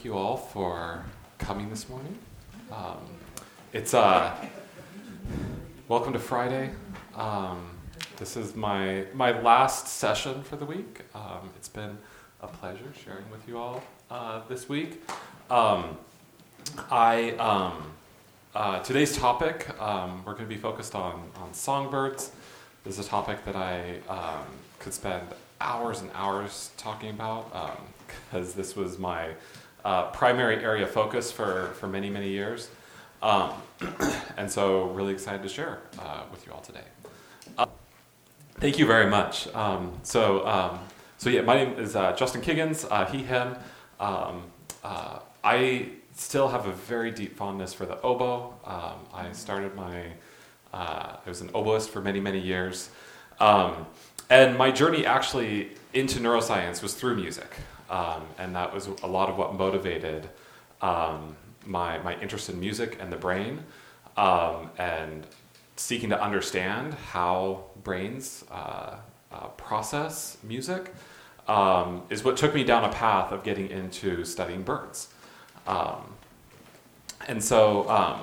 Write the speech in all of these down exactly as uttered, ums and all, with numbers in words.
thank you all for coming this morning. Um, it's uh, welcome to Friday. Um, this is my my last session for the week. Um, it's been a pleasure sharing with you all uh, this week. Um, I um, uh, today's topic um, we're going to be focused on on songbirds. This is a topic that I um, could spend hours and hours talking about because um, this was my uh, primary area of focus for, for many, many years. Um, and so really excited to share uh, with you all today. Uh, thank you very much. Um, so, um, so yeah, my name is uh, Justin Kiggins, uh, he, him. Um, uh, I still have a very deep fondness for the oboe. Um, I started my, uh, I was an oboist for many, many years. Um, And my journey actually into neuroscience was through music, um, and that was a lot of what motivated um, my my interest in music and the brain, um, and seeking to understand how brains uh, uh, process music um, is what took me down a path of getting into studying birds. Um, and so um,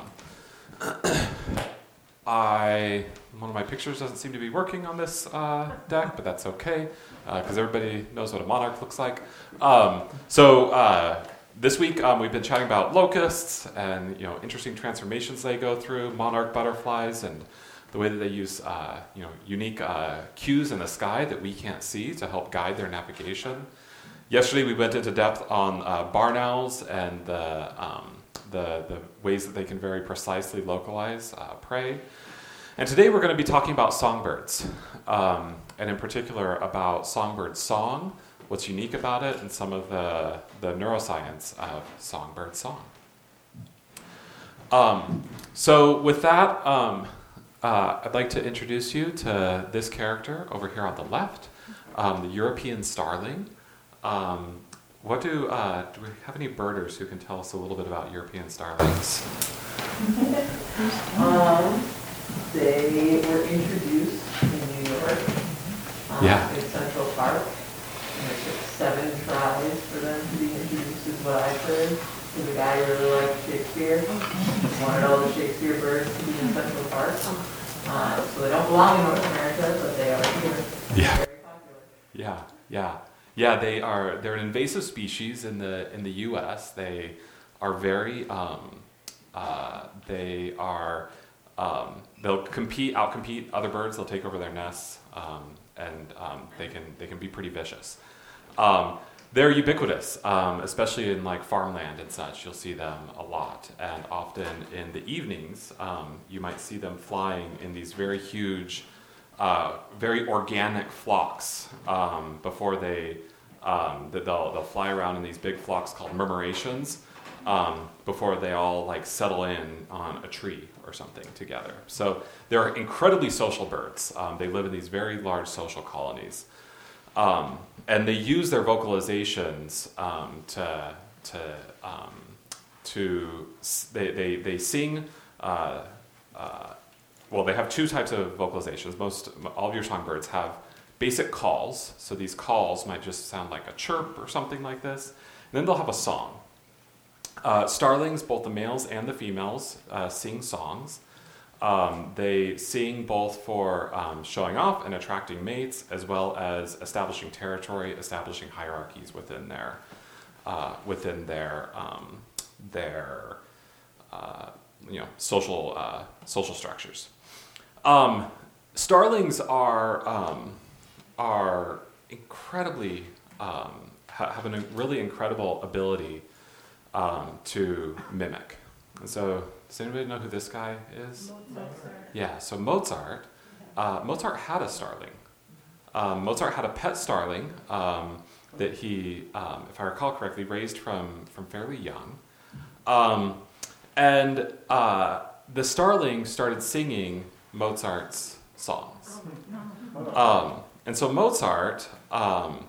I... One of my pictures doesn't seem to be working on this uh, deck, but that's okay, because uh, everybody knows what a monarch looks like. Um, so uh, this week um, we've been chatting about locusts and you know interesting transformations they go through, monarch butterflies, and the way that they use uh, you know unique uh, cues in the sky that we can't see to help guide their navigation. Yesterday we went into depth on uh, barn owls and the, um, the the ways that they can very precisely localize uh, prey. And today we're going to be talking about songbirds, um, and in particular about songbird song, what's unique about it, and some of the, the neuroscience of songbird song. Um, so with that, um, uh, I'd like to introduce you to this character over here on the left, um, the European starling. Um, what do, uh, do we have any birders who can tell us a little bit about European starlings? um. They were introduced in New York, um, yeah. in Central Park, and it took seven tries for them to be introduced, is what I've heard. Because the guy really liked Shakespeare, wanted all the Shakespeare birds to be in Central Park. Uh, so they don't belong in North America, but they are here. Yeah. Very popular. Yeah, yeah, yeah. They are. They're an invasive species in the in the U S. They are very. Um, uh, they are. Um, they'll compete, outcompete other birds. They'll take over their nests, um, and um, they can they can be pretty vicious. Um, they're ubiquitous, um, especially in like farmland and such. You'll see them a lot, and often in the evenings, um, you might see them flying in these very huge, uh, very organic flocks. Um, before they, um, they'll they'll fly around in these big flocks called murmurations. Um, before they all like settle in on a tree or something together. So they're incredibly social birds. Um, they live in these very large social colonies. Um, and they use their vocalizations um, to, to, um, to they, they, they sing, uh, uh, well, they have two types of vocalizations. Most, all of your songbirds have basic calls. So these calls might just sound like a chirp or something like this. And then they'll have a song. Uh, starlings, both the males and the females, uh, sing songs. Um, they sing both for um, showing off and attracting mates, as well as establishing territory, establishing hierarchies within their uh, within their um, their uh, you know social uh, social structures. Um, starlings are um, are incredibly um, ha- have a really incredible ability. Um, to mimic. And so, does anybody know who this guy is? Mozart. Yeah, so Mozart, uh, Mozart had a starling. Um, Mozart had a pet starling um, that he, um, if I recall correctly, raised from, from fairly young. Um, and uh, the starling started singing Mozart's songs. Um, and so Mozart, um,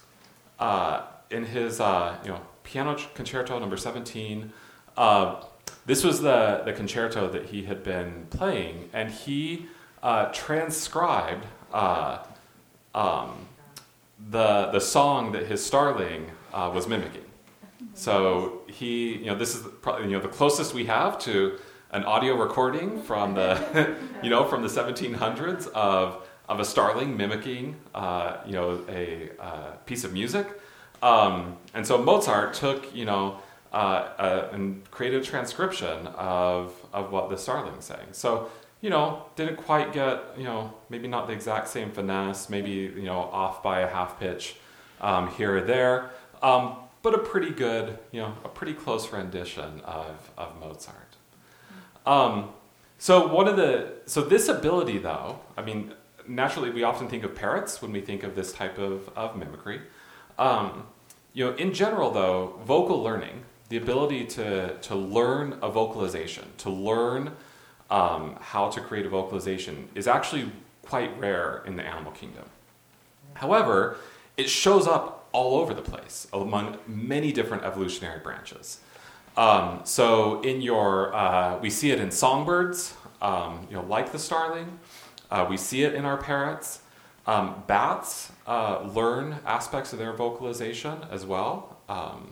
uh, in his, uh, you know, Piano Concerto number seventeen. Uh, this was the, the concerto that he had been playing, and he uh, transcribed uh, um, the the song that his starling uh, was mimicking. So he, you know, this is probably, you know, the closest we have to an audio recording from the, you know, from the seventeen hundreds of of a starling mimicking, uh, you know, a uh, piece of music. Um, and so Mozart took, you know, uh, uh, and created a transcription of of what the starling sang. So, you know, didn't quite get, you know, maybe not the exact same finesse, maybe, you know, off by a half pitch um, here or there, um, but a pretty good, you know, a pretty close rendition of, of Mozart. Um, so one of the, so this ability though, I mean, naturally we often think of parrots when we think of this type of, of mimicry. Um, you know, in general though, vocal learning, the ability to, to learn a vocalization, to learn Um, how to create a vocalization is actually quite rare in the animal kingdom. However, it shows up all over the place among many different evolutionary branches. Um, so in your, uh, we see it in songbirds, um, you know, like the starling. Uh, we see it in our parrots. Um, bats uh, learn aspects of their vocalization as well. Um,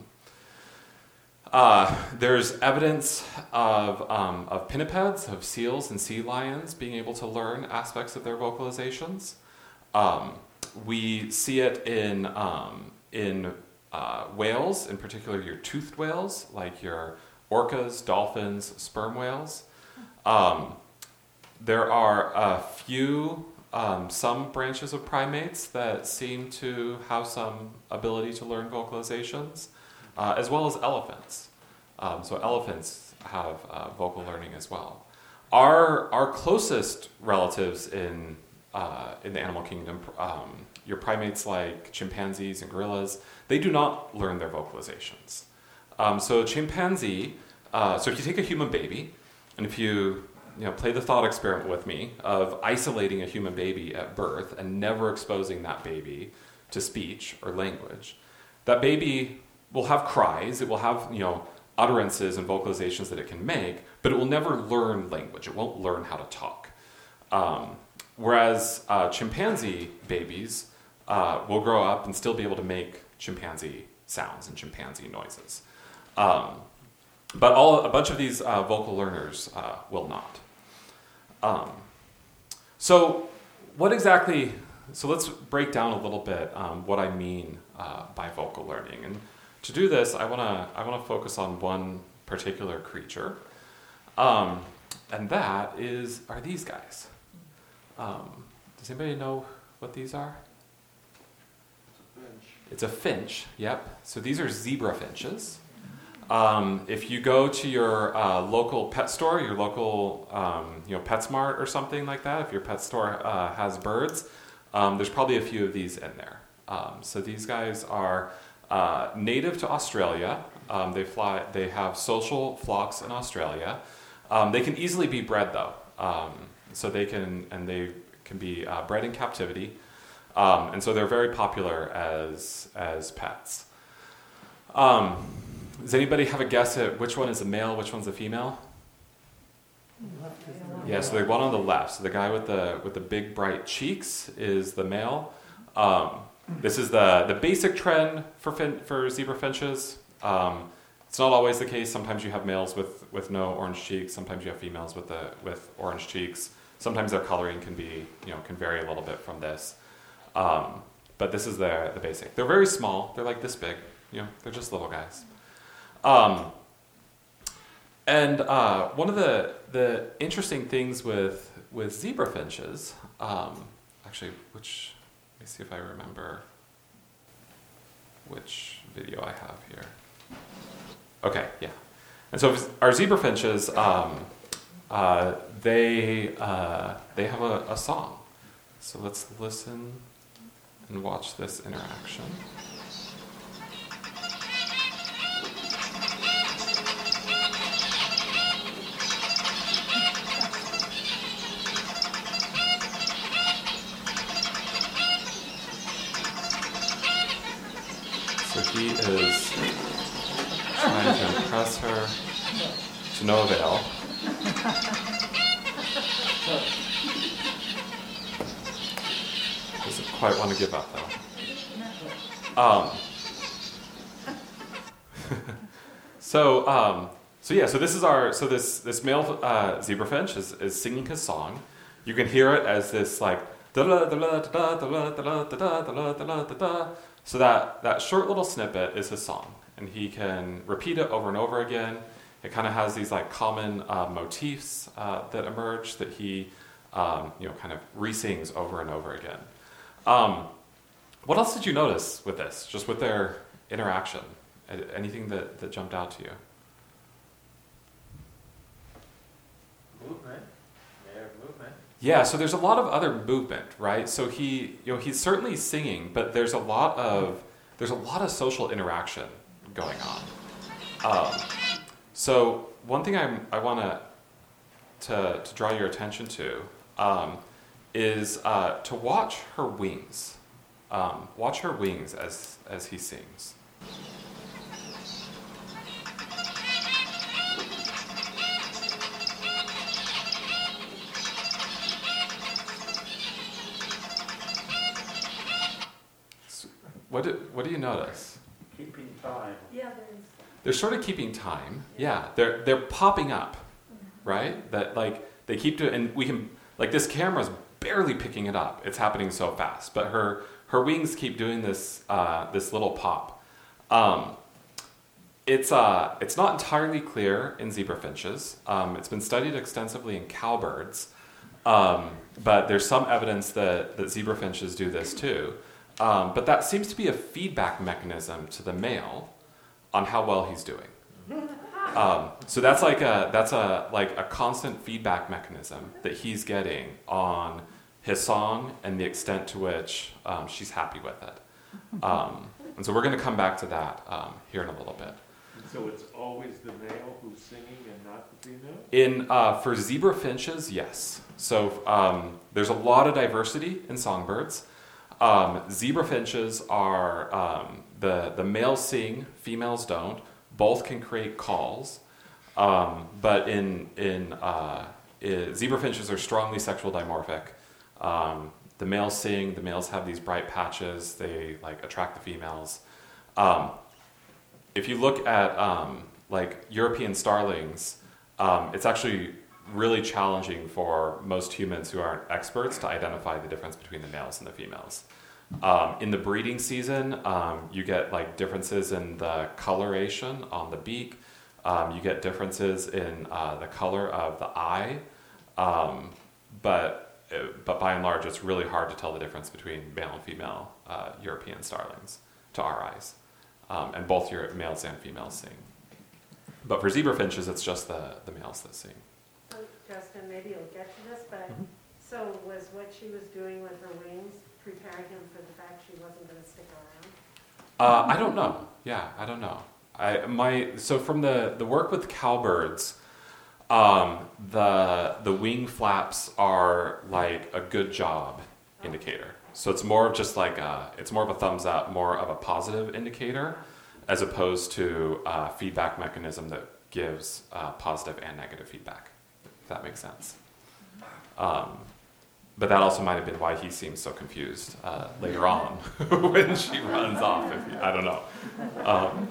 Uh, there's evidence of, um, of pinnipeds, of seals and sea lions being able to learn aspects of their vocalizations. Um, we see it in, um, in uh, whales, in particular your toothed whales, like your orcas, dolphins, sperm whales. Um, there are a few, um, some branches of primates that seem to have some ability to learn vocalizations. Uh, as well as elephants. Um, so elephants have uh, vocal learning as well. Our our closest relatives in uh, in the animal kingdom, um, your primates like chimpanzees and gorillas, they do not learn their vocalizations. Um, so chimpanzee, uh, so if you take a human baby, and if you you know play the thought experiment with me of isolating a human baby at birth and never exposing that baby to speech or language, that baby will have cries, it will have, you know, utterances and vocalizations that it can make, but it will never learn language. It won't learn how to talk. Um, whereas uh, chimpanzee babies uh, will grow up and still be able to make chimpanzee sounds and chimpanzee noises. Um, but all a bunch of these uh, vocal learners uh, will not. Um, so what exactly, so let's break down a little bit um, what I mean uh, by vocal learning. And to do this, I want to I want to focus on one particular creature, um, and that is are these guys. Um, does anybody know what these are? It's a finch. It's a finch. Yep. So these are zebra finches. Um, if you go to your uh, local pet store, your local um, you know PetSmart or something like that, if your pet store uh, has birds, um, there's probably a few of these in there. Um, so these guys are Uh, native to Australia. Um, they fly. They have social flocks in Australia. Um, they can easily be bred though, um, so they can and they can be uh, bred in captivity, um, and so they're very popular as as pets. Um, does anybody have a guess at which one is a male, which one's a female? Yeah, so the one on the left. So the guy with the with the big bright cheeks is the male. Um, This is the, the basic trend for fin, for zebra finches. Um, it's not always the case. Sometimes you have males with, with no orange cheeks. Sometimes you have females with the with orange cheeks. Sometimes their coloring can be you know can vary a little bit from this. Um, but this is the the basic. They're very small. They're like this big. You know, they're just little guys. Um, and uh, one of the the interesting things with with zebra finches, um, actually, which. Let me see if I remember which video I have here. Okay, yeah. And so our zebra finches, um, uh, they uh, they have a, a song. So let's listen and watch this interaction. So he is trying to impress her to no avail. Doesn't quite want to give up though. Um, So, um, so yeah, so this is our, so this, this male uh, zebrafinch is, is singing his song. You can hear it as this like, da-da-da-da-da-da-da-da-da-da-da-da-da-da. So that, that short little snippet is his song. And he can repeat it over and over again. It kind of has these like common uh, motifs uh, that emerge that he, um, you know, kind of re-sings over and over again. Um, what else did you notice with this, just with their interaction? Anything that, that jumped out to you? Movement. Their movement. Yeah, so there's a lot of other movement, right? So he, you know, he's certainly singing, but there's a lot of there's a lot of social interaction going on. Um, so one thing I'm, I want to to draw your attention to um, is uh, to watch her wings. Um, watch her wings as as he sings. What do, what do you notice? Keeping time. Yeah, there's. They're sort of keeping time. Yeah, they're they're popping up, right? That like they keep doing, and we can like this camera's barely picking it up. It's happening so fast, but her her wings keep doing this uh, this little pop. Um, it's uh it's not entirely clear in zebrafinches. Um, it's been studied extensively in cowbirds, um, but there's some evidence that that zebrafinches do this too. Um, but that seems to be a feedback mechanism to the male on how well he's doing. Um, so that's like a that's a like a constant feedback mechanism that he's getting on his song and the extent to which um, she's happy with it. Um, and so we're going to come back to that um, here in a little bit. So it's always the male who's singing and not the female? In uh, for zebra finches, yes. So um, there's a lot of diversity in songbirds. Um, zebra finches are um, the the males sing, females don't. Both can create calls, um, but in in, uh, in zebra finches are strongly sexual dimorphic. Um, the males sing, the males have these bright patches. They like attract the females. Um, if you look at um, like European starlings, um, it's actually really challenging for most humans who aren't experts to identify the difference between the males and the females. Um, in the breeding season, um, you get like differences in the coloration on the beak. Um, you get differences in uh, the color of the eye, um, but but by and large, it's really hard to tell the difference between male and female uh, European starlings to our eyes, um, and both your males and females sing. But for zebra finches, it's just the the males that sing. So, Justin, maybe you'll get to this, but Mm-hmm. so was what she was doing with her wings preparing him for the fact she wasn't going to stick around? Uh, I don't know. Yeah, I don't know. I my so from the, the work with cowbirds, um, the the wing flaps are like a good job indicator. So it's more of just like a, it's more of a thumbs up, more of a positive indicator, as opposed to a feedback mechanism that gives uh, positive and negative feedback. If that makes sense. Um, But that also might have been why he seems so confused uh, later on when she runs off. If you, I don't know. Um,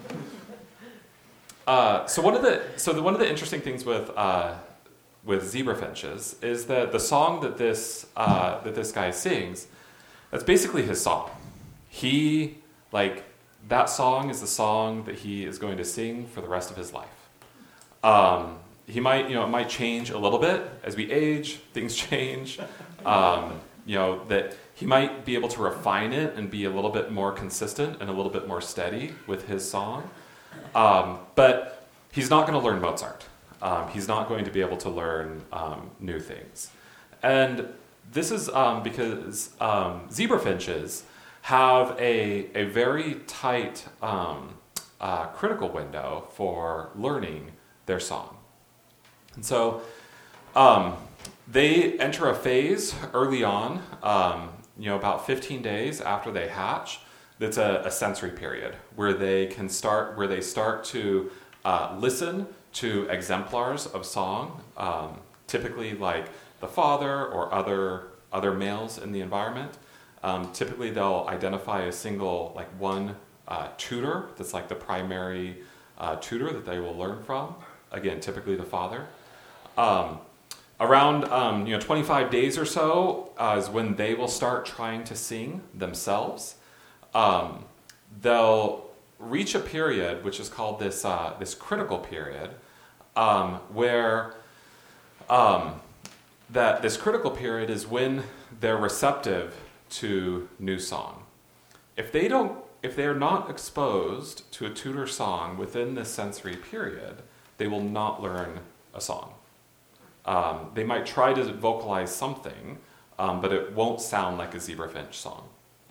uh, so one of the so the, one of the interesting things with uh, with zebra finches is that the song that this uh, that this guy sings, that's basically his song. He like that song is the song that he is going to sing for the rest of his life. Um, he might you know it might change a little bit as we age. Things change. Um, you know, that he might be able to refine it and be a little bit more consistent and a little bit more steady with his song. Um, but he's not going to learn Mozart. Um, he's not going to be able to learn um, new things. And this is um, because um, zebra finches have a, a very tight um, uh, critical window for learning their song. And so um, they enter a phase early on, um, you know, about fifteen days after they hatch. That's a, a sensory period where they can start, where they start to uh, listen to exemplars of song, um, typically like the father or other other males in the environment. Um, typically, they'll identify a single, like one uh, tutor that's like the primary uh, tutor that they will learn from. Again, typically the father. Um, around um, you know twenty-five days or so uh, is when they will start trying to sing themselves. Um, they'll reach a period which is called this uh, this critical period, um, where um, that this critical period is when they're receptive to new song. If they don't, if they are not exposed to a tutor song within this sensory period, they will not learn a song. Um, they might try to vocalize something, um, but it won't sound like a zebrafinch song.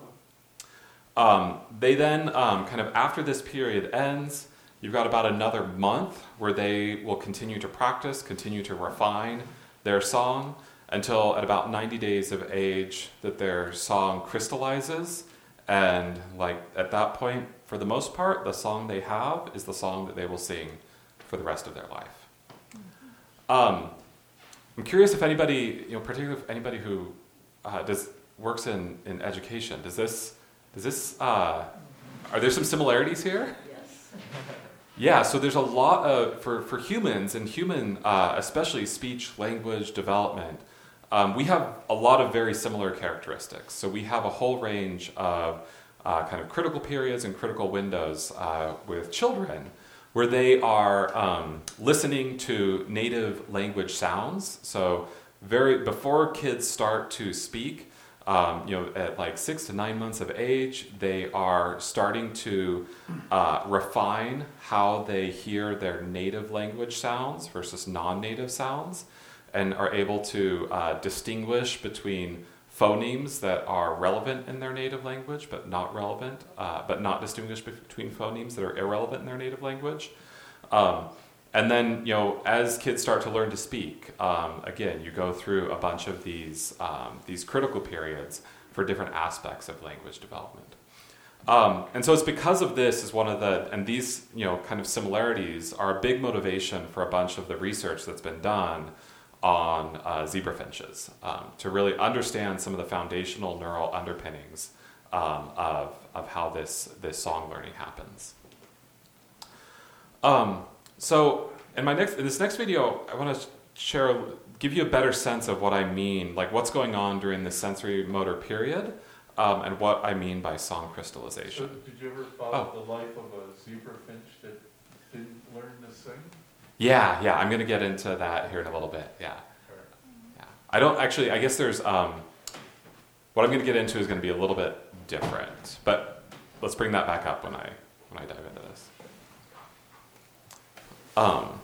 Um, they then, um, kind of after this period ends, you've got about another month where they will continue to practice, continue to refine their song, until at about ninety days of age that their song crystallizes, and like at that point, for the most part, the song they have is the song that they will sing for the rest of their life. Um, I'm curious if anybody, you know, particularly if anybody who uh, does works in, in education, does this does this uh, are there some similarities here? Yes. Yeah, so there's a lot of for for humans and human, uh, especially speech language development. Um, we have a lot of very similar characteristics. So we have a whole range of uh, kind of critical periods and critical windows uh, with children, where they are um, listening to native language sounds. So very before kids start to speak, um, you know, at like six to nine months of age, they are starting to uh, refine how they hear their native language sounds versus non-native sounds, and are able to uh, distinguish between phonemes that are relevant in their native language but not relevant, uh, but not distinguish between phonemes that are irrelevant in their native language. Um, and then, you know, as kids start to learn to speak, um, again, you go through a bunch of these um, these critical periods for different aspects of language development. Um, and so it's because of this is one of the, and these, you know, kind of similarities are a big motivation for a bunch of the research that's been done on uh, zebra finches, um, to really understand some of the foundational neural underpinnings um, of, of how this, this song learning happens. Um, so in my next, in this next video, I want to share, give you a better sense of what I mean, like what's going on during this sensory motor period, um, and what I mean by song crystallization. So did you ever follow the life of a zebra finch that didn't learn to sing? Yeah, yeah, I'm going to get into that here in a little bit, yeah. yeah. I don't actually, I guess there's, um, what I'm going to get into is going to be a little bit different, but let's bring that back up when I, when I dive into this. Um,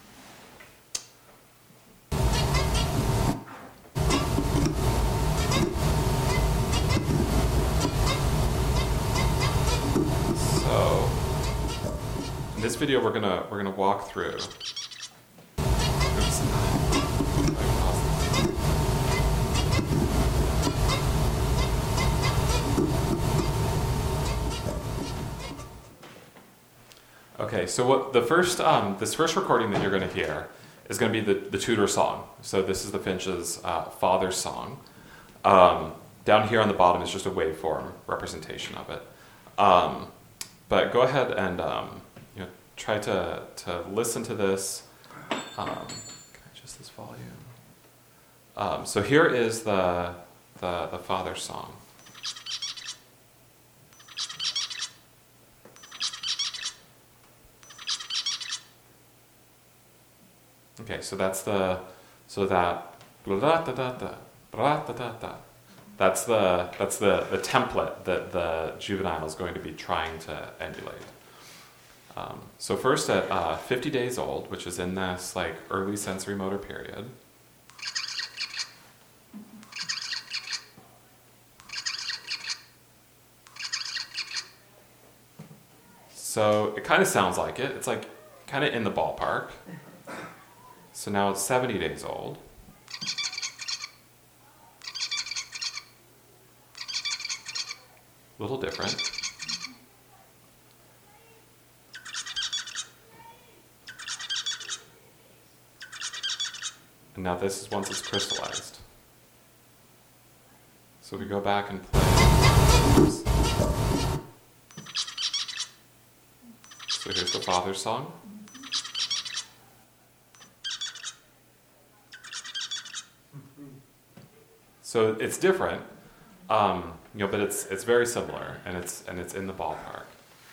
so, in this video, we're gonna we're gonna walk through. Oops. Okay, so what the first um, this first recording that you're going to hear is going to be the, the tutor song. So this is the finch's uh, father's song. Um, down here on the bottom is just a waveform representation of it. Um, but go ahead and um, you know, try to, to listen to this. Um, can I adjust this volume? Um, so here is the, the, the father's song. Okay, so that's the, so that, blah, da, da, da, da, blah, da, da, da. That's the that's the, the template that the juvenile is going to be trying to emulate. Um, so first at uh, fifty days old, which is in this like early sensory motor period. So it kind of sounds like it. It's like kind of in the ballpark. So now it's seventy days old. A little different. And now this is once it's crystallized. So we go back and play. Oops. So here's the father's song. So it's different, um, you know, but it's it's very similar, and it's and it's in the ballpark.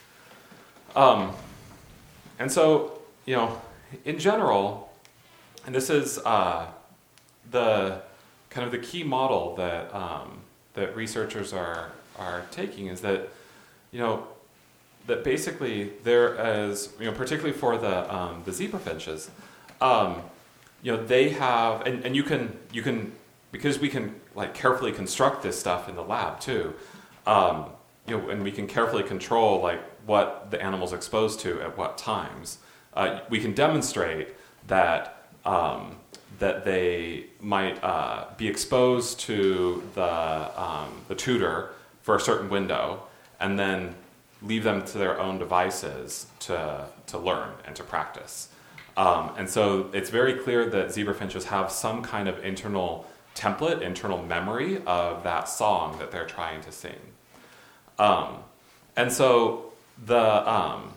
Um, and so, you know, in general, and this is uh, the kind of the key model that um, that researchers are are taking is that, you know, that basically there is, you know, particularly for the um, the zebra finches, um, you know, they have, and, and you can you can because we can like carefully construct this stuff in the lab too, um, you know, and we can carefully control like what the animal's exposed to at what times. Uh, we can demonstrate that um, that they might uh, be exposed to the um, the tutor for a certain window, and then leave them to their own devices to to learn and to practice. Um, and so it's very clear that zebra finches have some kind of internal template, internal memory of that song that they're trying to sing. Um, and so the um,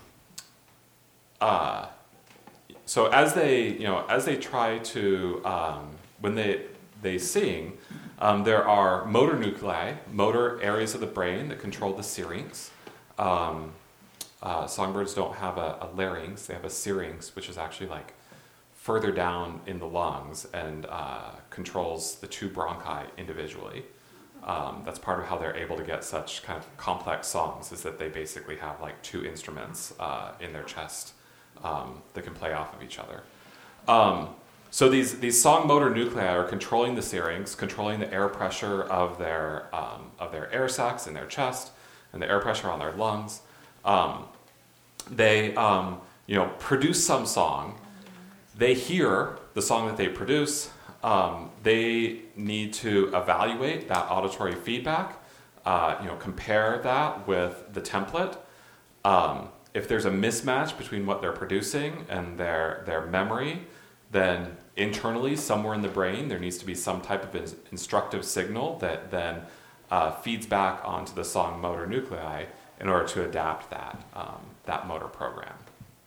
uh, so as they you know as they try to um, when they they sing, um, there are motor nuclei, motor areas of the brain that control the syrinx. Um, uh, songbirds don't have a, a larynx; they have a syrinx, which is actually like further down in the lungs and uh, controls the two bronchi individually. Um, that's part of how they're able to get such kind of complex songs, is that they basically have like two instruments uh, in their chest um, that can play off of each other. Um, so these these song motor nuclei are controlling the syrinx, controlling the air pressure of their um, of their air sacs in their chest and the air pressure on their lungs. Um, they um, you know produce some song. They hear the song that they produce. Um, they need to evaluate that auditory feedback, uh, you know, compare that with the template. Um, if there's a mismatch between what they're producing and their their memory, then internally, somewhere in the brain, there needs to be some type of in- instructive signal that then uh, feeds back onto the song motor nuclei in order to adapt that um, that motor program.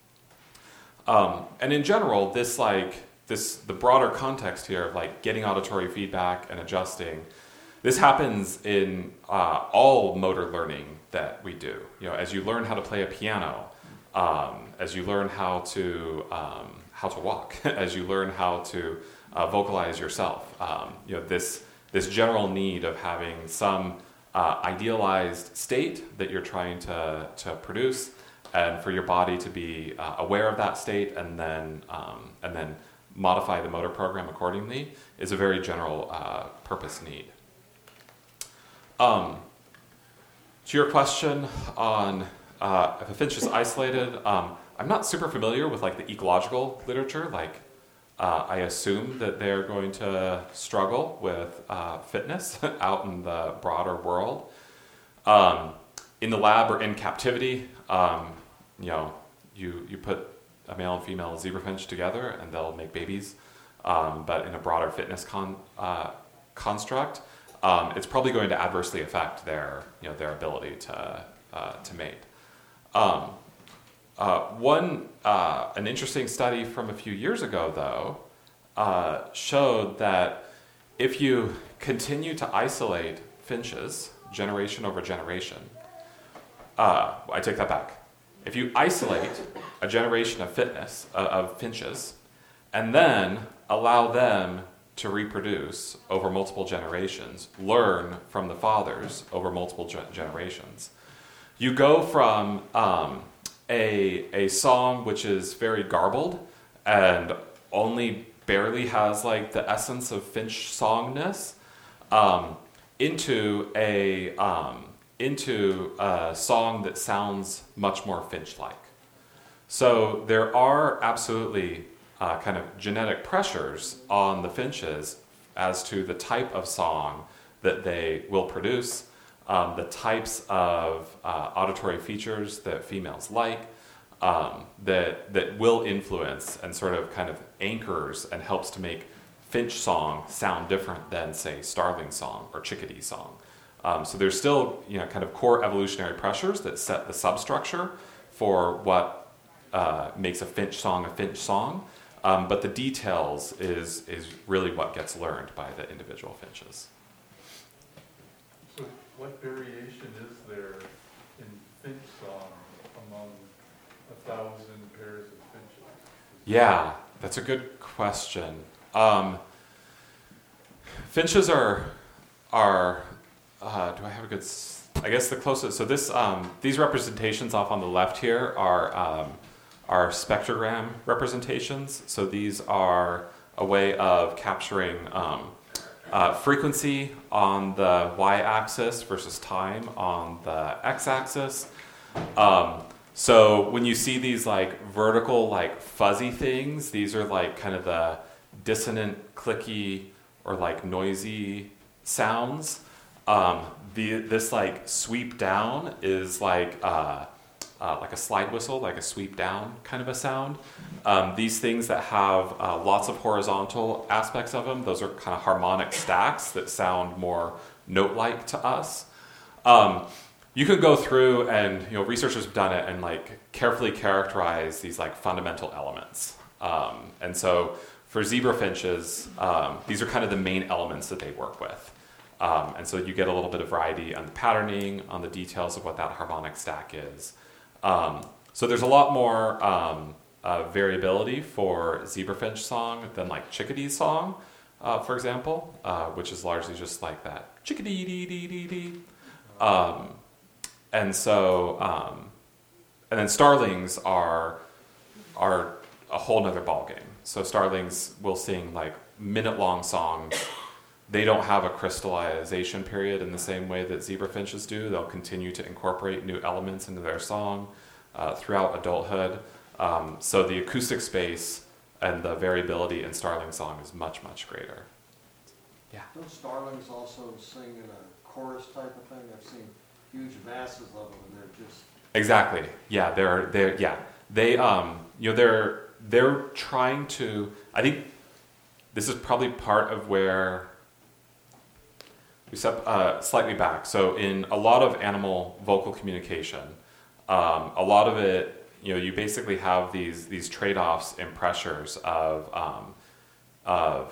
Um, and in general, this like this the broader context here of like getting auditory feedback and adjusting, this happens in uh, all motor learning that we do. You know, as you learn how to play a piano, um, as you learn how to um, how to walk, as you learn how to uh, vocalize yourself, um, you know, this this general need of having some uh, idealized state that you're trying to to produce, and for your body to be uh, aware of that state and then um, and then modify the motor program accordingly, is a very general uh, purpose need. Um, to your question on uh, if a finch is isolated, um, I'm not super familiar with like the ecological literature. Like, uh, I assume that they're going to struggle with uh, fitness out in the broader world. Um, in the lab or in captivity, um, you know, you you put a male and female zebra finch together and they'll make babies. Um, but in a broader fitness con, uh, construct, um, it's probably going to adversely affect their you know their ability to uh, to mate. Um, uh, one uh, an interesting study from a few years ago, though, uh, showed that if you continue to isolate finches generation over generation, uh, I take that back. If you isolate a generation of fitness uh, of finches, and then allow them to reproduce over multiple generations, learn from the fathers over multiple ge- generations, you go from um, a a song which is very garbled and only barely has like the essence of finch songness, um, into a um, into a song that sounds much more finch-like. So there are absolutely uh, kind of genetic pressures on the finches as to the type of song that they will produce, um, the types of uh, auditory features that females like, um, that that will influence and sort of kind of anchors and helps to make finch song sound different than, say, starling song or chickadee song. Um, so there's still, you know, kind of core evolutionary pressures that set the substructure for what uh, makes a finch song a finch song, um, but the details is is really what gets learned by the individual finches. So what variation is there in finch song among a thousand pairs of finches? Yeah, that's a good question. Um, finches are are uh, do I have a good? S- I guess the closest. So this um, these representations off on the left here are um, are spectrogram representations. So these are a way of capturing um, uh, frequency on the y-axis versus time on the x-axis. Um, so when you see these like vertical, like fuzzy things, these are like kind of the dissonant, clicky, or like noisy sounds. Um, the this like sweep down is like uh, uh, like a slide whistle, like a sweep down kind of a sound. Um, these things that have uh, lots of horizontal aspects of them, those are kind of harmonic stacks that sound more note-like to us. Um, you could go through and, you know, researchers have done it and like carefully characterize these like fundamental elements. Um, and so for zebra finches, um, these are kind of the main elements that they work with. Um, and so you get a little bit of variety on the patterning, on the details of what that harmonic stack is. Um, so there's a lot more um, uh, variability for zebrafinch song than like chickadee song, uh, for example, uh, which is largely just like that chickadee dee dee dee dee. Um, and so, um, and then starlings are are a whole nother ballgame. So starlings will sing like minute-long songs. They don't have a crystallization period in the same way that zebra finches do. They'll continue to incorporate new elements into their song uh, throughout adulthood. Um, so the acoustic space and the variability in starling song is much, much greater. Yeah. Don't starlings also sing in a chorus type of thing? I've seen huge masses of them, and they're just... Exactly. Yeah, they're they're yeah. They um you know they're they're trying to, I think this is probably part of where we step uh, slightly back. So in a lot of animal vocal communication, um, a lot of it, you know, you basically have these these trade-offs in pressures of um, of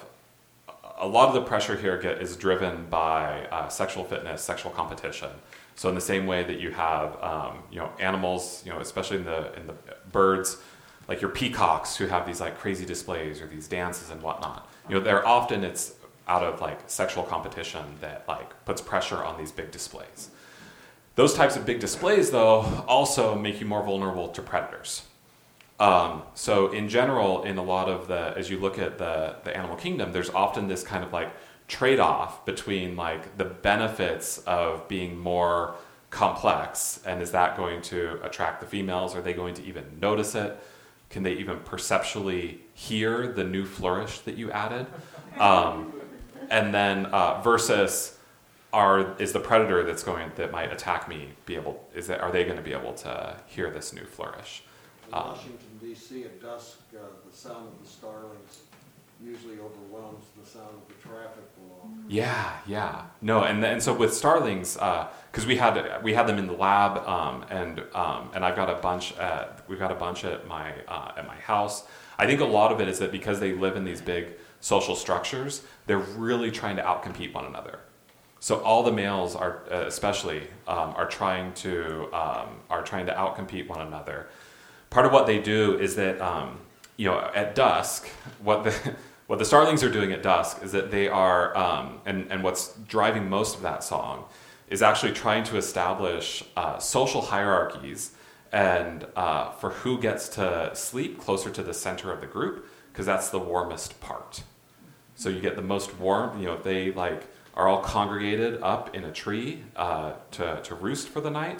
a lot of the pressure here get, is driven by uh, sexual fitness, sexual competition. So in the same way that you have, um, you know, animals, you know, especially in the in the birds, like your peacocks who have these like crazy displays or these dances and whatnot. You know, they're often it's out of like sexual competition that like puts pressure on these big displays. Those types of big displays, though, also make you more vulnerable to predators. Um, so in general, in a lot of the, as you look at the, the animal kingdom, there's often this kind of like trade-off between like the benefits of being more complex, and is that going to attract the females? Are they going to even notice it? Can they even perceptually hear the new flourish that you added? Um, and then uh, versus are is the predator that's going that might attack me be able is that are they going to be able to hear this new flourish? In Um, Washington, D C at dusk, uh, the sound of the starlings usually overwhelms the sound of the traffic below. Yeah, yeah, no, and and so with starlings, because uh, we had we had them in the lab, um, and um, and I've got a bunch at we've got a bunch at my uh, at my house. I think a lot of it is that because they live in these big social structures, they're really trying to outcompete one another. So all the males are, uh, especially, um, are trying to um, are trying to outcompete one another. Part of what they do is that um, you know at dusk, what the what the starlings are doing at dusk is that they are, um, and and what's driving most of that song is actually trying to establish uh, social hierarchies and uh, for who gets to sleep closer to the center of the group, because that's the warmest part. So you get the most warm, you know, they like are all congregated up in a tree uh, to, to roost for the night.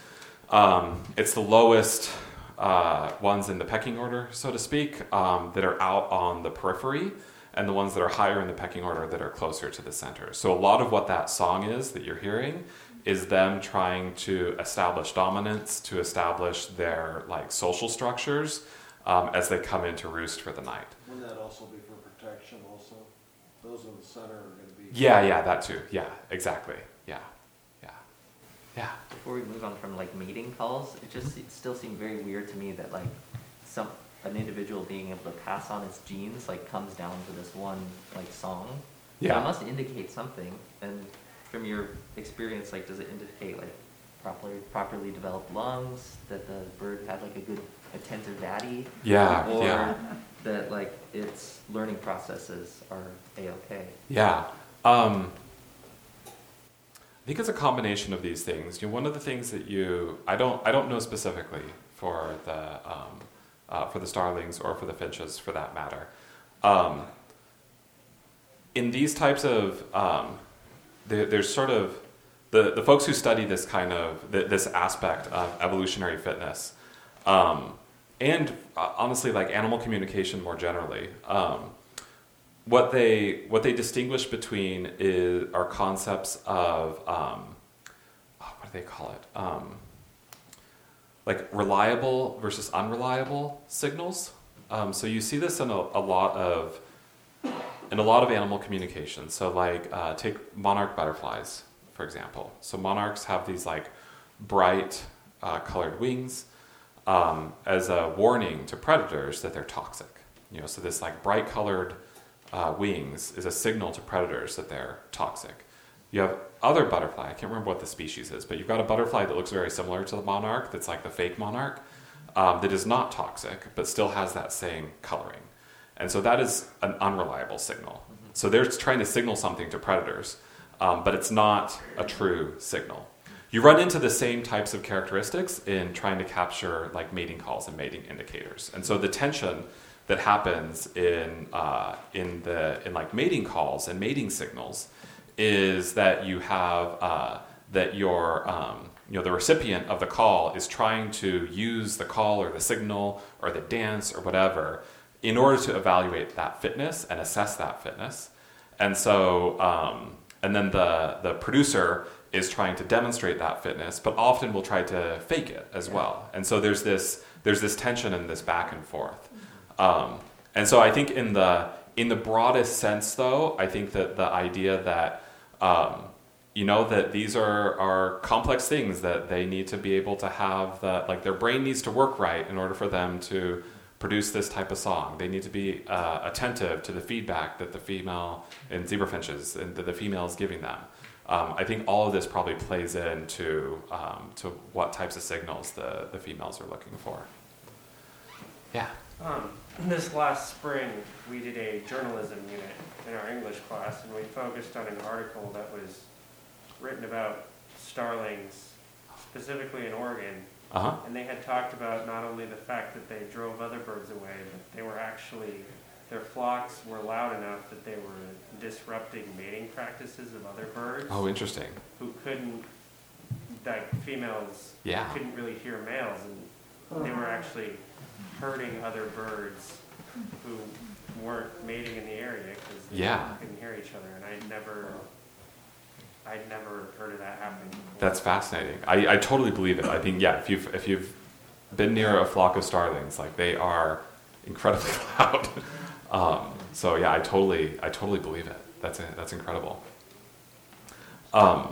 Um, it's the lowest uh, ones in the pecking order, so to speak, um, that are out on the periphery, and the ones that are higher in the pecking order that are closer to the center. So a lot of what that song is that you're hearing is them trying to establish dominance, to establish their like social structures um, as they come in to roost for the night. Wouldn't that also be for protection also? Those in the center are going to be... Yeah, yeah, that too. Yeah, exactly. Yeah, yeah, yeah. Before we move on from like mating calls, it just it still seemed very weird to me that like some an individual being able to pass on its genes like comes down to this one like song. So Yeah. it must indicate something. And from your experience, like, does it indicate like properly properly developed lungs, that the bird had like a good attentive daddy, Yeah, or yeah. that like its learning processes are a-okay? Yeah. Um, I think it's a combination of these things. You know, one of the things that you I don't I don't know specifically for the um, uh, for the starlings or for the finches for that matter. Um, in these types of um, there, there's sort of the the folks who study this kind of th- this aspect of evolutionary fitness, um, and uh, honestly, like animal communication more generally. Um, What they what they distinguish between is are concepts of um, oh, what do they call it? Um, like reliable versus unreliable signals. Um, so you see this in a, a lot of in a lot of animal communication. So like uh, take monarch butterflies, for example. So monarchs have these like bright uh, colored wings um, as a warning to predators that they're toxic. You know, so this like bright colored Uh, wings is a signal to predators that they're toxic. You have other butterfly, I can't remember what the species is, but you've got a butterfly that looks very similar to the monarch, that's like the fake monarch, um, that is not toxic, but still has that same coloring. And so that is an unreliable signal. Mm-hmm. So they're trying to signal something to predators, um, but it's not a true signal. You run into the same types of characteristics in trying to capture like mating calls and mating indicators. And so the tension that happens in uh, in the in like mating calls and mating signals is that you have uh, that your um, you know the recipient of the call is trying to use the call or the signal or the dance or whatever in order to evaluate that fitness and assess that fitness, and so um, and then the the producer is trying to demonstrate that fitness, but often will try to fake it as well, and so there's this there's this tension and this back and forth. Um, and so I think in the in the broadest sense, though, I think that the idea that um, you know that these are are complex things that they need to be able to have that like their brain needs to work right in order for them to produce this type of song. They need to be uh, attentive to the feedback that the female in zebra finches and that the female is giving them. Um, I think all of this probably plays into um, to what types of signals the the females are looking for. Yeah. Um, this last spring, we did a journalism unit in our English class, and we focused on an article that was written about starlings, specifically in Oregon. Uh-huh. And they had talked about not only the fact that they drove other birds away, but they were actually, their flocks were loud enough that they were disrupting mating practices of other birds. Oh, interesting. Who couldn't, like females, Yeah. couldn't really hear males, and they were actually hurting other birds who weren't mating in the area because they Yeah. couldn't hear each other. And I'd never, I'd never heard of that happening before. That's fascinating. I, I totally believe it. I think yeah, if you've if you've been near a flock of starlings, like they are incredibly loud. Um, so yeah, I totally I totally believe it. That's it. That's incredible. Um,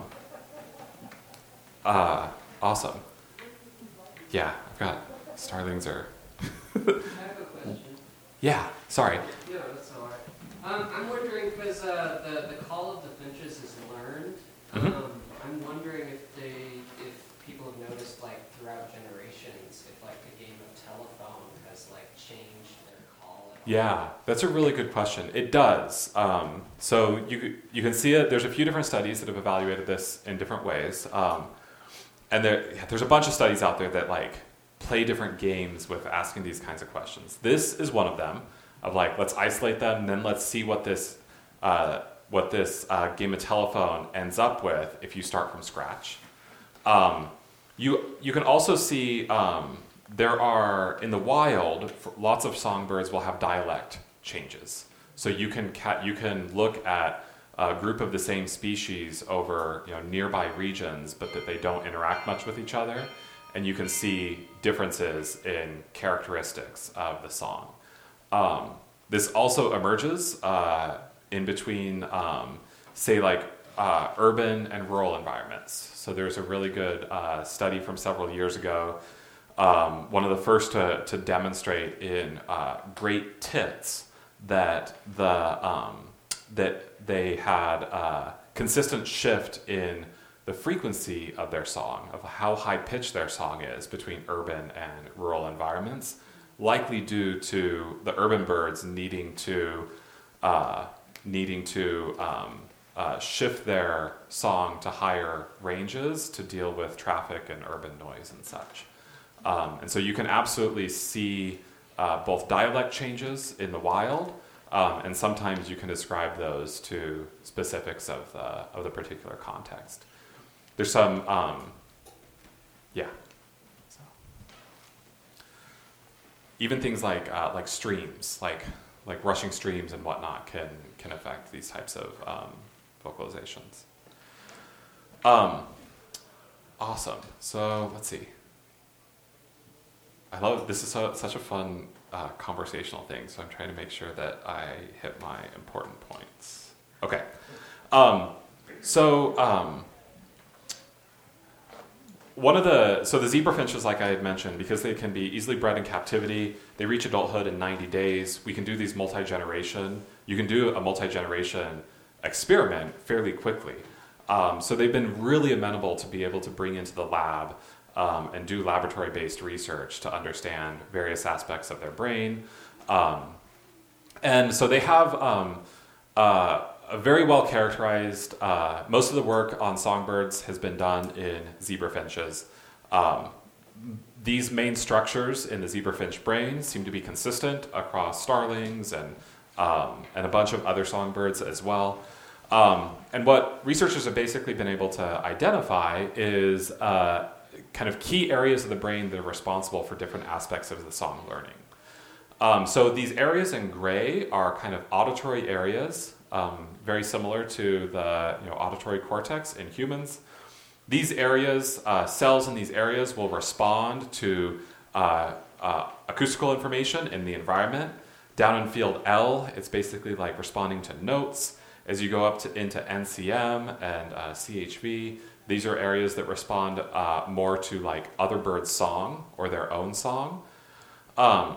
uh, awesome. Yeah, I've got starlings are. I have a question. Yeah, sorry. Yeah, that's all right. Um, I'm wondering, because uh, the, the call of the finches is learned, um, Mhm. I'm wondering if they, if people have noticed, like, throughout generations, if, like, the game of telephone has, like, changed their call at all. Yeah, that's a really good question. It does. Um, so you you can see it. There's a few different studies that have evaluated this in different ways, um, and there yeah, there's a bunch of studies out there that like play different games with asking these kinds of questions. This is one of them. Of like, let's isolate them, and then let's see what this uh, what this uh, game of telephone ends up with if you start from scratch. Um, you you can also see. Um, There are, in the wild, lots of songbirds will have dialect changes. So you can ca- you can look at a group of the same species over you know nearby regions, but that they don't interact much with each other, and you can see differences in characteristics of the song. Um, this also emerges uh, in between, um, say, like uh, urban and rural environments. So there's a really good uh, study from several years ago um, one of the first to, to demonstrate in uh, Great Tits that the um, that they had a consistent shift in the frequency of their song, of how high pitched their song is between urban and rural environments, likely due to the urban birds needing to uh, needing to um, uh, shift their song to higher ranges to deal with traffic and urban noise and such. Um, and so you can absolutely see uh, both dialect changes in the wild, um, and sometimes you can describe those to specifics of the, of the particular context. There's some, um, yeah. So. Even things like uh, like streams, like like rushing streams and whatnot, can can affect these types of um, vocalizations. Um, awesome. So let's see. I love this is so, such a fun uh, conversational thing. So I'm trying to make sure that I hit my important points. Okay. Um, so. Um, One of the, so the zebra finches, like I had mentioned, because they can be easily bred in captivity, they reach adulthood in ninety days. We can do these multi-generation, you can do a multi-generation experiment fairly quickly. Um, so they've been really amenable to be able to bring into the lab um, and do laboratory-based research to understand various aspects of their brain. Um, and so they have um, uh, a very well characterized, uh, most of the work on songbirds has been done in zebra finches. Um, these main structures in the zebra finch brain seem to be consistent across starlings and, um, and a bunch of other songbirds as well. Um, and what researchers have basically been able to identify is uh, kind of key areas of the brain that are responsible for different aspects of the song learning. Um, so these areas in gray are kind of auditory areas, Um, very similar to the you know, auditory cortex in humans. These areas, uh, cells in these areas will respond to uh, uh, acoustical information in the environment. Down in field L, it's basically like responding to notes. As you go up to, into N C M and uh, C H V, these are areas that respond uh, more to like other birds' song or their own song. Um,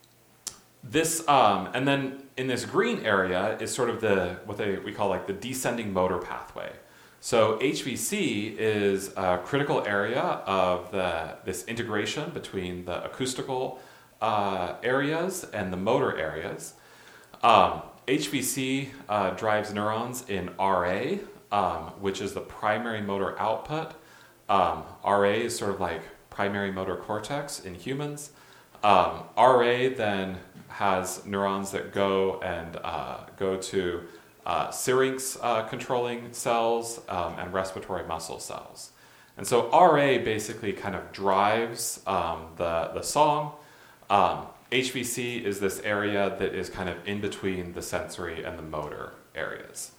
this um, and then in this green area is sort of the what they we call like the descending motor pathway. So H V C is a critical area of the this integration between the acoustical uh, areas and the motor areas. Um, H V C uh, drives neurons in R A, um, which is the primary motor output. Um, R A is sort of like primary motor cortex in humans. Um, R A then has neurons that go and uh, go to uh, syrinx uh, controlling cells um, and respiratory muscle cells. And so R A basically kind of drives um, the, the song. Um, H V C is this area that is kind of in between the sensory and the motor areas.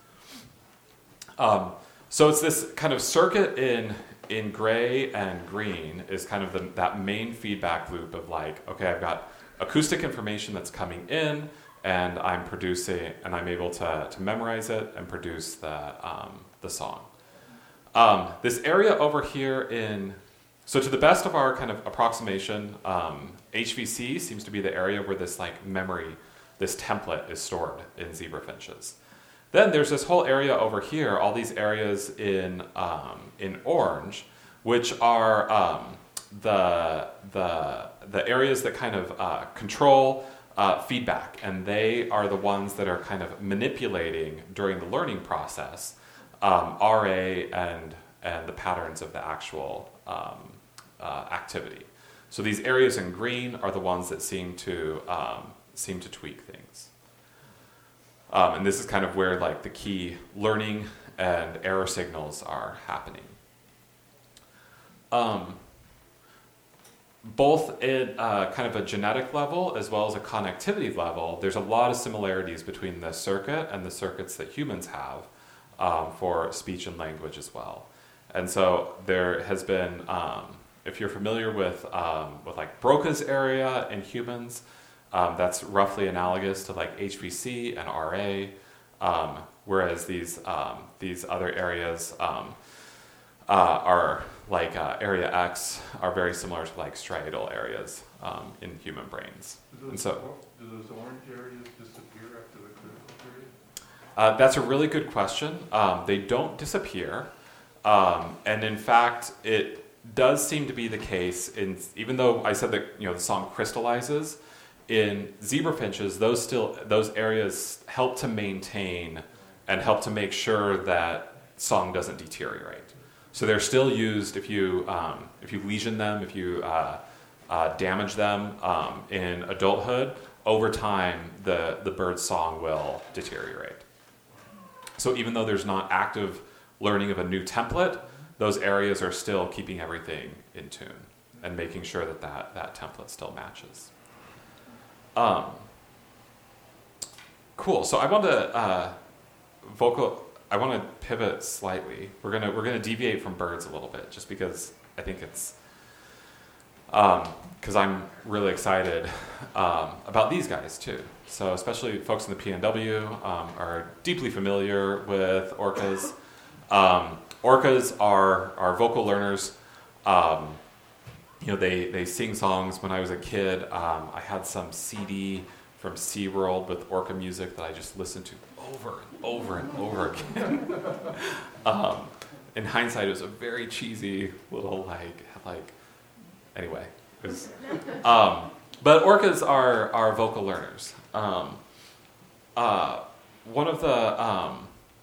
Um, so it's this kind of circuit in in gray and green is kind of the, that main feedback loop of like, okay, I've got acoustic information that's coming in and I'm producing, and I'm able to, to memorize it and produce the, um, the song. Um, this area over here in, so to the best of our kind of approximation, um, H V C seems to be the area where this like memory, this template is stored in zebra finches. Then there's this whole area over here, all these areas in um, in orange, which are um, the the the areas that kind of uh, control uh, feedback, and they are the ones that are kind of manipulating during the learning process um, R A and and the patterns of the actual um, uh, activity. So these areas in green are the ones that seem to um, seem to tweak things. Um, and this is kind of where like the key learning and error signals are happening. Um, both at uh, kind of a genetic level as well as a connectivity level, there's a lot of similarities between the circuit and the circuits that humans have um, for speech and language as well. And so there has been, um, if you're familiar with um, with like Broca's area in humans, Um, that's roughly analogous to like H V C and R A, um, whereas these um, these other areas, um, uh, are like uh, area X are very similar to like striatal areas um, in human brains. Do And those, so- or- do those orange areas disappear after the critical period? Uh, that's a really good question. Um, they don't disappear, um, and in fact, it does seem to be the case. In even though I said that you know the song crystallizes, in zebra finches, those still those areas help to maintain and help to make sure that song doesn't deteriorate. So they're still used if you um, if you lesion them, if you uh, uh, damage them um, in adulthood. Over time, the the bird's song will deteriorate. So even though there's not active learning of a new template, those areas are still keeping everything in tune and making sure that that, that template still matches. Um, cool. So I want to uh, vocal. I want to pivot slightly. We're gonna we're gonna deviate from birds a little bit, just because I think it's because um, I'm really excited um, about these guys too. So especially folks in the P N W um, are deeply familiar with orcas. Um, orcas are are vocal learners. Um, you know, they they sing songs. When I was a kid, um, I had some C D from SeaWorld with orca music that I just listened to over and over and over again. um, in hindsight, it was a very cheesy little like like. Anyway, it was, um, but orcas are are vocal learners. Um, uh, one of the um,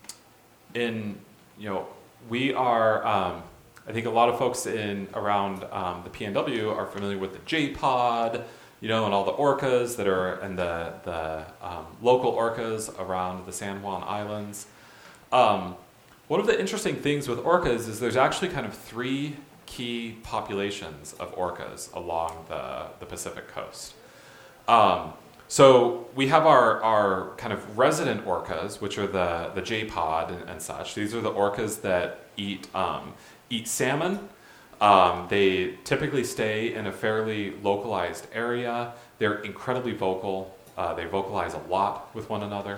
in you know we are. Um, I think a lot of folks in around um, the P N W are familiar with the J-Pod, you know, and all the orcas that are, and the the um, local orcas around the San Juan Islands. Um, one of the interesting things with orcas is there's actually kind of three key populations of orcas along the, the Pacific coast. Um, so we have our, our kind of resident orcas, which are the, the J-Pod and, and such. These are the orcas that eat um, eat salmon. Um, they typically stay in a fairly localized area. They're incredibly vocal. Uh, they vocalize a lot with one another.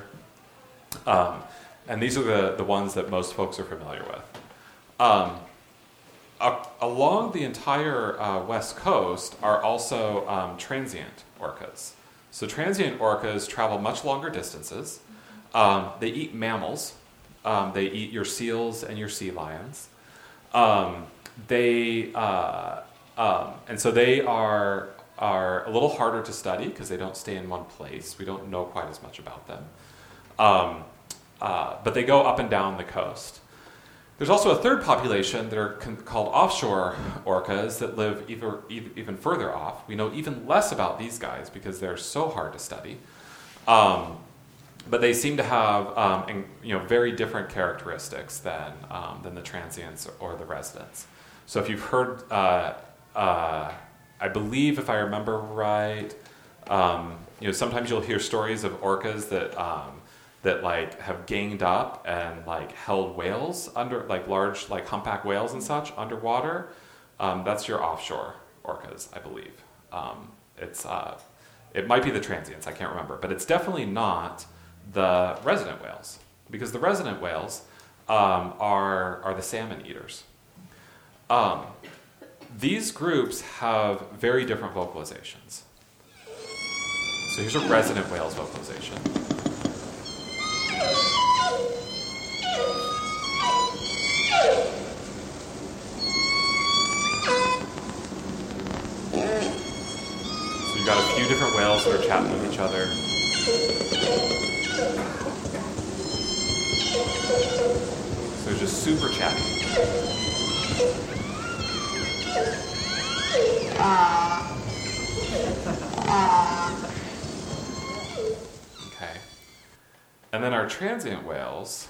Um, and these are the, the ones that most folks are familiar with. Um, uh, along the entire uh, west coast are also um, transient orcas. So transient orcas travel much longer distances. Um, they eat mammals. Um, they eat your seals and your sea lions. Um, they uh, um, and so they are are a little harder to study because they don't stay in one place. We don't know quite as much about them, um, uh, but they go up and down the coast. There's also a third population that are con- called offshore orcas that live either, even further off. We know even less about these guys because they're so hard to study. Um, But they seem to have, um, and, you know, very different characteristics than um, than the transients or the residents. So if you've heard, uh, uh, I believe, if I remember right, um, you know, sometimes you'll hear stories of orcas that um, that like have ganged up and like held whales under, like large, like humpback whales and such underwater. Um, that's your offshore orcas, I believe. Um, it's uh, it might be the transients, I can't remember, but it's definitely not the resident whales, because the resident whales um, are are the salmon eaters. Um, these groups have very different vocalizations. So here's a resident whale's vocalization. So you've got a few different whales that are chatting with each other. So it's just super chatty. Okay. And then our transient whales.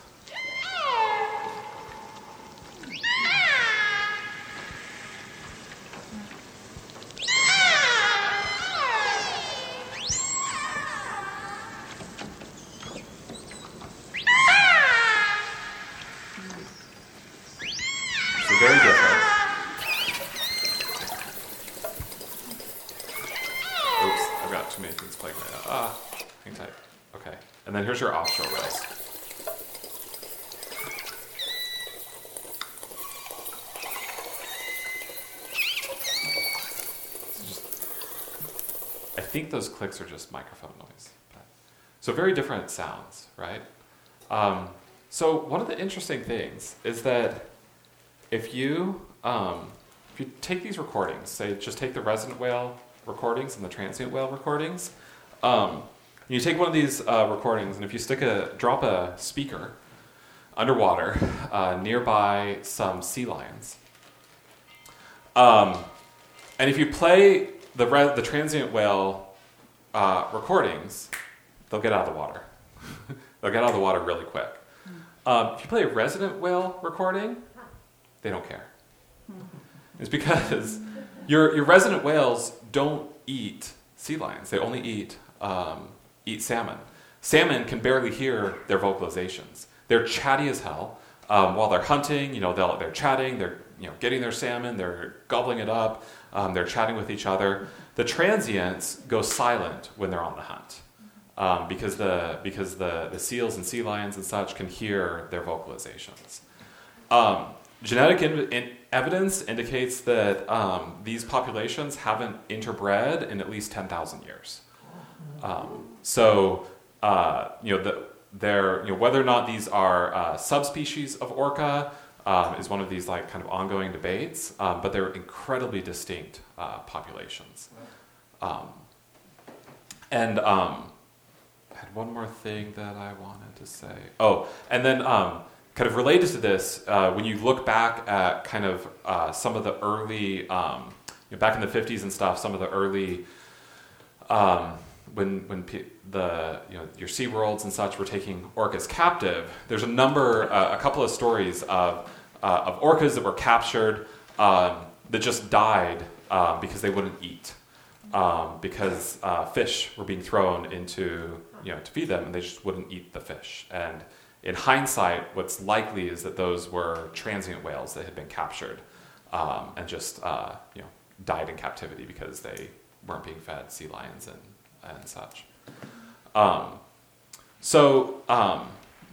Very different. Oops, I've got too many things playing right now. Ah, hang tight. Okay. And then here's your offshore whales. I think those clicks are just microphone noise. But, so very different sounds, right? Um, so one of the interesting things is that if you um, if you take these recordings, say just take the resident whale recordings and the transient whale recordings, um, you take one of these uh, recordings, and if you stick a drop a speaker underwater uh, nearby some sea lions, um, and if you play the re- the transient whale uh, recordings, they'll get out of the water. They'll get out of the water really quick. Um, if you play a resident whale recording, they don't care. It's because your your resident whales don't eat sea lions. They only eat um, eat salmon. Salmon can barely hear their vocalizations. They're chatty as hell um, while they're hunting. You know, they'll, they're chatting. They're you know getting their salmon. They're gobbling it up. Um, they're chatting with each other. The transients go silent when they're on the hunt um, because the because the the seals and sea lions and such can hear their vocalizations. Um, genetic in, in evidence indicates that um, these populations haven't interbred in at least ten thousand years. Um, so, uh, you know, the, they're, you know, whether or not these are uh, subspecies of orca um, is one of these like kind of ongoing debates, um, but they're incredibly distinct uh, populations. Um, and um, I had one more thing that I wanted to say. Oh, and then um, kind of related to this, uh, when you look back at kind of uh, some of the early, um, you know, back in the fifties and stuff, some of the early, um, when when pe- the you know your SeaWorlds and such were taking orcas captive, there's a number, uh, a couple of stories of uh, of orcas that were captured um, that just died um, because they wouldn't eat, um, because uh, fish were being thrown into you know to feed them, and they just wouldn't eat the fish. And in hindsight, what's likely is that those were transient whales that had been captured um, and just uh, you know died in captivity because they weren't being fed sea lions and and such. Um, so, um,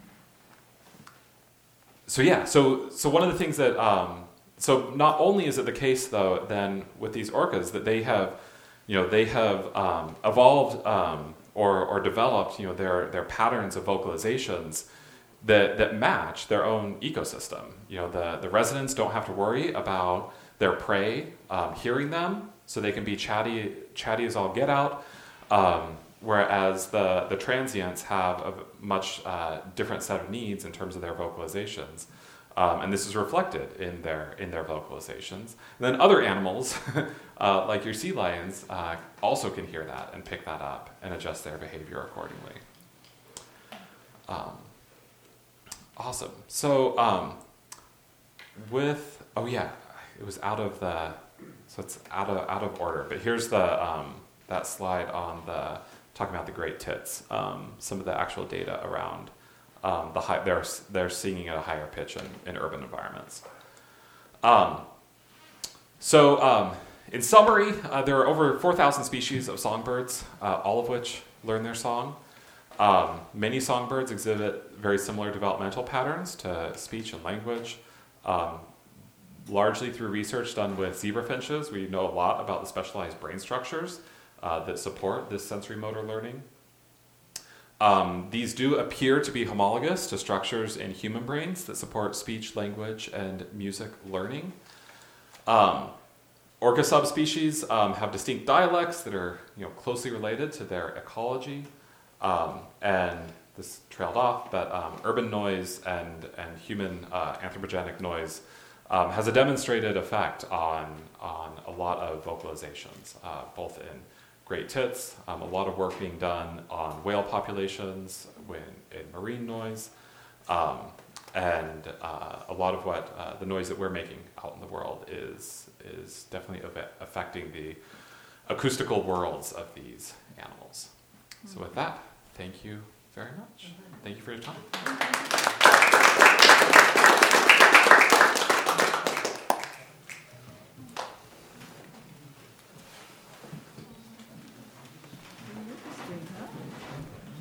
so yeah, so so one of the things that, um, so not only is it the case though, then with these orcas that they have, you know, they have um, evolved um, or or developed, you know, their their patterns of vocalizations that that match their own ecosystem. You know, the the residents don't have to worry about their prey um, hearing them, so they can be chatty chatty as all get out. Um, whereas the, the transients have a much uh, different set of needs in terms of their vocalizations. Um, and this is reflected in their in their vocalizations. And then other animals, uh, like your sea lions, uh, also can hear that and pick that up and adjust their behavior accordingly. Um, awesome. So um, with, oh yeah, it was out of the, so it's out of out of order, but here's the, um, that slide on the talking about the great tits, um, some of the actual data around um, the high, they're they're singing at a higher pitch in, in urban environments. Um, so, um, in summary, uh, there are over four thousand species of songbirds, uh, all of which learn their song. Um, many songbirds exhibit very similar developmental patterns to speech and language. Um, largely through research done with zebra finches, we know a lot about the specialized brain structures Uh, that support this sensory motor learning. Um, these do appear to be homologous to structures in human brains that support speech, language, and music learning. Um, orca subspecies um, have distinct dialects that are you know, closely related to their ecology. Um, and this trailed off, but um, urban noise and, and human uh, anthropogenic noise um, has a demonstrated effect on, on a lot of vocalizations, uh, both in great tits, um, a lot of work being done on whale populations when, in marine noise, um, and uh, a lot of what uh, the noise that we're making out in the world is is definitely affecting the acoustical worlds of these animals. So with that, thank you very much. Thank you for your time.